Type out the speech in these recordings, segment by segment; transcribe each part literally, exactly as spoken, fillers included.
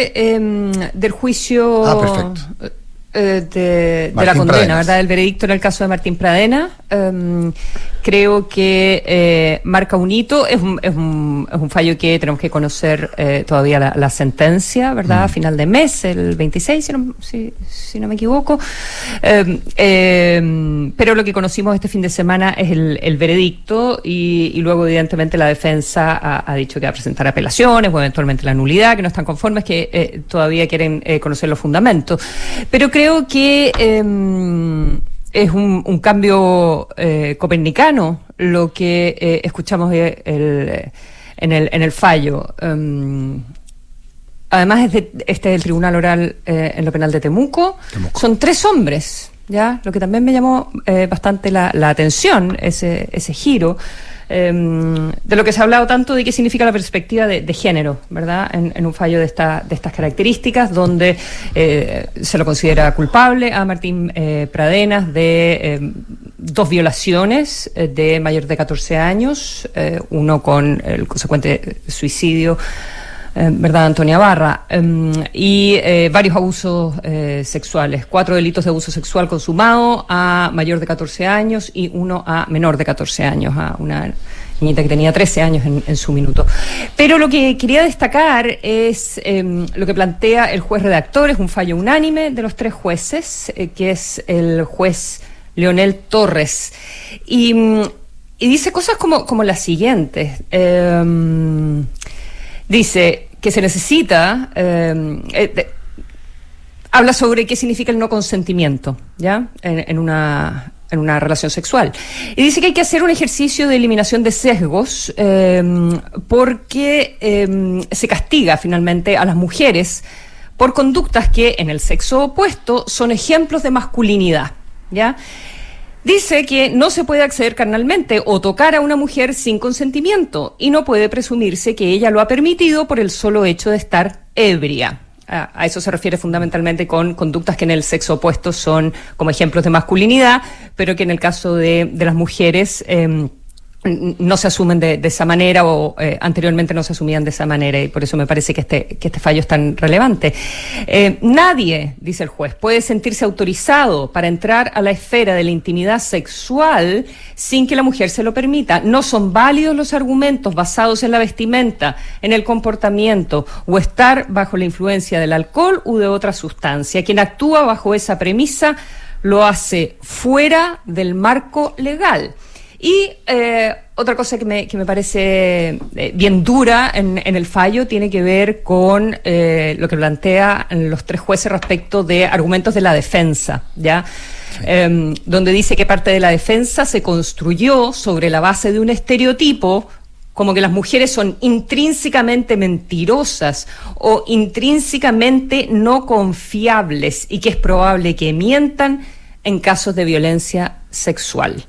de, eh, del juicio ah, perfecto. eh, de, de la condena, Pradenas. ¿Verdad? El veredicto en el caso de Martín Pradena. Um, creo que eh, marca un hito. Es un, es, un, es un fallo que tenemos que conocer eh, todavía la, la sentencia, ¿verdad? Mm. A final de mes, el veintiséis, si no, si, si no me equivoco. Eh, eh, pero lo que conocimos este fin de semana es el, el veredicto y, y luego, evidentemente, la defensa ha, ha dicho que va a presentar apelaciones o eventualmente la nulidad, que no están conformes, que eh, todavía quieren eh, conocer los fundamentos. Pero creo que eh, es un, un cambio eh, copernicano lo que eh, escuchamos el, el, en, el, en el fallo. Um, además, es de, este es el Tribunal Oral eh, en lo Penal de Temuco. Temuco. Son tres hombres, ¿ya? Lo que también me llamó eh, bastante la, la atención, ese, ese giro. De lo que se ha hablado tanto de qué significa la perspectiva de, de género, ¿verdad? En, en un fallo de, esta, de estas características, donde eh, se lo considera culpable a Martín eh, Pradenas de eh, dos violaciones eh, de mayor de catorce años, eh, uno con el consecuente suicidio, Eh, ¿verdad, Antonia Barra? Um, y eh, varios abusos eh, sexuales, cuatro delitos de abuso sexual consumado a mayor de catorce años y uno a menor de catorce años, a una niñita que tenía trece años en, en su minuto. Pero lo que quería destacar es eh, lo que plantea el juez redactor, es un fallo unánime de los tres jueces, eh, que es el juez Leonel Torres. Y, y dice cosas como, como las siguientes. Eh, Dice que se necesita, eh, eh, de, habla sobre qué significa el no consentimiento, ¿ya? En, en una en una relación sexual. Y dice que hay que hacer un ejercicio de eliminación de sesgos eh, porque eh, se castiga finalmente a las mujeres por conductas que en el sexo opuesto son ejemplos de masculinidad, ¿ya? Dice que no se puede acceder carnalmente o tocar a una mujer sin consentimiento y no puede presumirse que ella lo ha permitido por el solo hecho de estar ebria. A, a eso se refiere fundamentalmente con conductas que en el sexo opuesto son como ejemplos de masculinidad, pero que en el caso de, de las mujeres eh, no se asumen de, de esa manera o eh, anteriormente no se asumían de esa manera, y por eso me parece que este, que este fallo es tan relevante. Eh, nadie, dice el juez, puede sentirse autorizado para entrar a la esfera de la intimidad sexual sin que la mujer se lo permita. No son válidos los argumentos basados en la vestimenta, en el comportamiento o estar bajo la influencia del alcohol u de otra sustancia. Quien actúa bajo esa premisa lo hace fuera del marco legal. Y eh, otra cosa que me, que me parece eh, bien dura en, en el fallo tiene que ver con eh, lo que plantean los tres jueces respecto de argumentos de la defensa, ¿ya? Sí. Eh, donde dice que parte de la defensa se construyó sobre la base de un estereotipo como que las mujeres son intrínsecamente mentirosas o intrínsecamente no confiables y que es probable que mientan en casos de violencia sexual.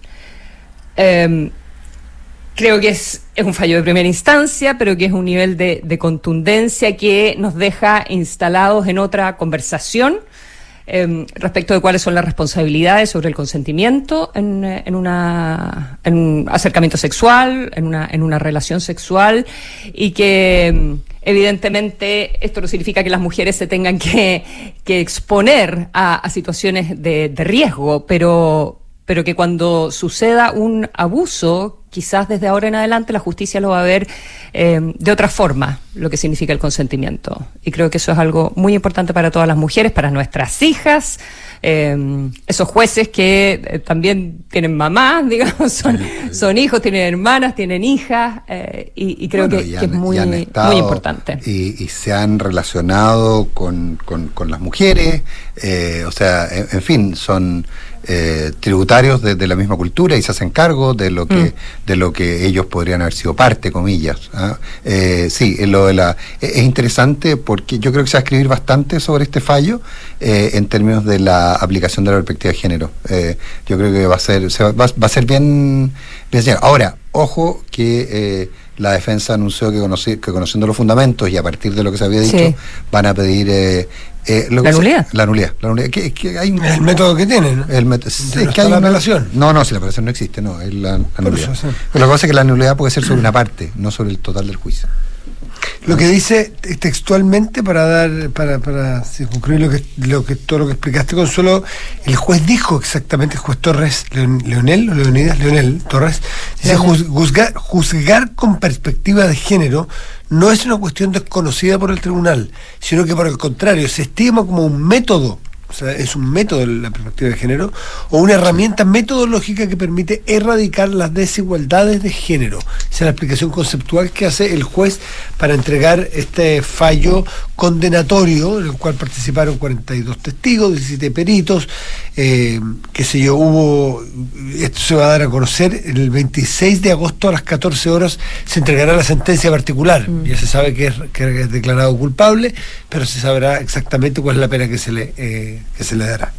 Eh, creo que es, es un fallo de primera instancia, pero que es un nivel de, de contundencia que nos deja instalados en otra conversación eh, respecto de cuáles son las responsabilidades sobre el consentimiento en, en, una, en un acercamiento sexual, en una, en una relación sexual, y que evidentemente esto no significa que las mujeres se tengan que, que exponer a, a situaciones de, de riesgo, pero pero que cuando suceda un abuso, quizás desde ahora en adelante la justicia lo va a ver eh, de otra forma, lo que significa el consentimiento. Y creo que eso es algo muy importante para todas las mujeres, para nuestras hijas, eh, esos jueces que eh, también tienen mamás, digamos, son, son hijos, tienen hermanas, tienen hijas, eh, y, y creo bueno, que, han, que es muy, estado, muy importante. Y, y se han relacionado con, con, con las mujeres, eh, o sea, en, en fin, son Eh, tributarios de, de la misma cultura y se hacen cargo de lo que mm. de lo que ellos podrían haber sido parte, comillas. ¿Ah? Eh, sí, lo de la es interesante porque yo creo que se va a escribir bastante sobre este fallo eh, en términos de la aplicación de la perspectiva de género. Eh, yo creo que va a ser se va, va a ser bien bien señor. Ahora, ojo que eh, la defensa anunció que, conocí, que conociendo los fundamentos y a partir de lo que se había dicho, sí, van a pedir eh, eh, lo la, que nulidad. Se, la nulidad. La nulidad. Que, que hay un, el método que tienen, ¿no? El método. Sí, es que hay la una, apelación. No, no, si la apelación no existe, no, es la, la nulidad. Eso, sí. Pero lo que pasa es que la nulidad puede ser sobre una parte, no sobre el total del juicio. Lo que dice textualmente, para dar, para, para concluir lo que, lo que, todo lo que explicaste, Consuelo, el juez dijo exactamente, el juez Torres, Leon, Leonel o Leonidas, Leonel Torres, dice, juzgar, juzgar con perspectiva de género no es una cuestión desconocida por el tribunal, sino que por el contrario, se estima como un método. O sea, es un método de la perspectiva de género o una herramienta metodológica que permite erradicar las desigualdades de género. Esa es la explicación conceptual que hace el juez para entregar este fallo condenatorio, en el cual participaron cuarenta y dos testigos, diecisiete peritos, eh, qué sé yo, hubo, esto se va a dar a conocer el veintiséis de agosto a las catorce horas, se entregará la sentencia particular. Mm. Ya se sabe que es, que es declarado culpable, pero se sabrá exactamente cuál es la pena que se le... Eh, que se le dará.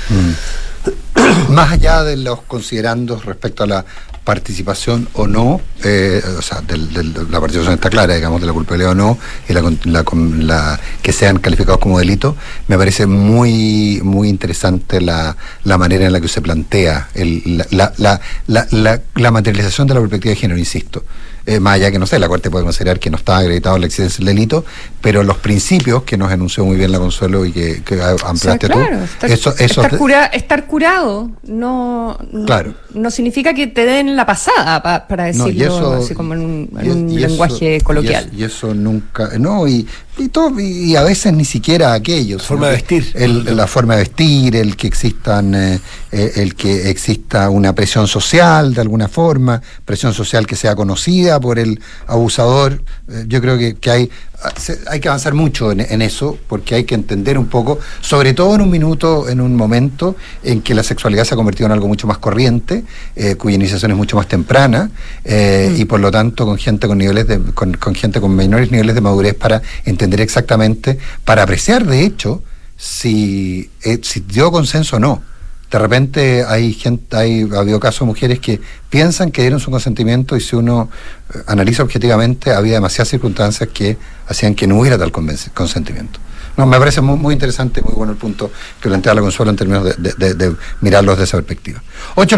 Mm. Más allá de los considerandos respecto a la participación o no, eh, o sea, del, del, la participación está clara, digamos, de la culpabilidad o no, y la, la, la que sean calificados como delito, me parece muy muy interesante la, la manera en la que se plantea el, la, la, la, la, la, la materialización de la perspectiva de género, insisto. Eh, más allá que, no sé, la Corte puede considerar que no estaba acreditado la existencia del delito, pero los principios que nos enunció muy bien la Consuelo y que, que ampliaste, o sea, claro, tú, estar, eso, eso estar, cura, estar curado no, claro. no significa que te den la pasada, pa, para decirlo no, y eso, así como en un, en y, un y lenguaje eso, coloquial. Y eso, y eso nunca, no, y, y, todo, y a veces ni siquiera aquello. La forma de vestir. El, la forma de vestir, el que existan, eh, el que exista una presión social de alguna forma, presión social que sea conocida por el abusador. Eh, yo creo que, que hay hay que avanzar mucho en, en eso, porque hay que entender un poco, sobre todo en un minuto, en un momento en que la sexualidad se ha convertido en algo mucho más corriente, eh, cuya iniciación es mucho más temprana, eh, mm. y por lo tanto con gente con niveles de, con, con gente con menores niveles de madurez para entender exactamente, para apreciar de hecho si, eh, si dio consenso o no. De repente hay gente, hay, ha habido casos de mujeres que piensan que dieron su consentimiento y si uno eh, analiza objetivamente, había demasiadas circunstancias que hacían que no hubiera tal consentimiento. No, me parece muy, muy interesante, muy bueno el punto que plantea la Consuelo en términos de, de, de, de mirarlos desde esa perspectiva. Ocho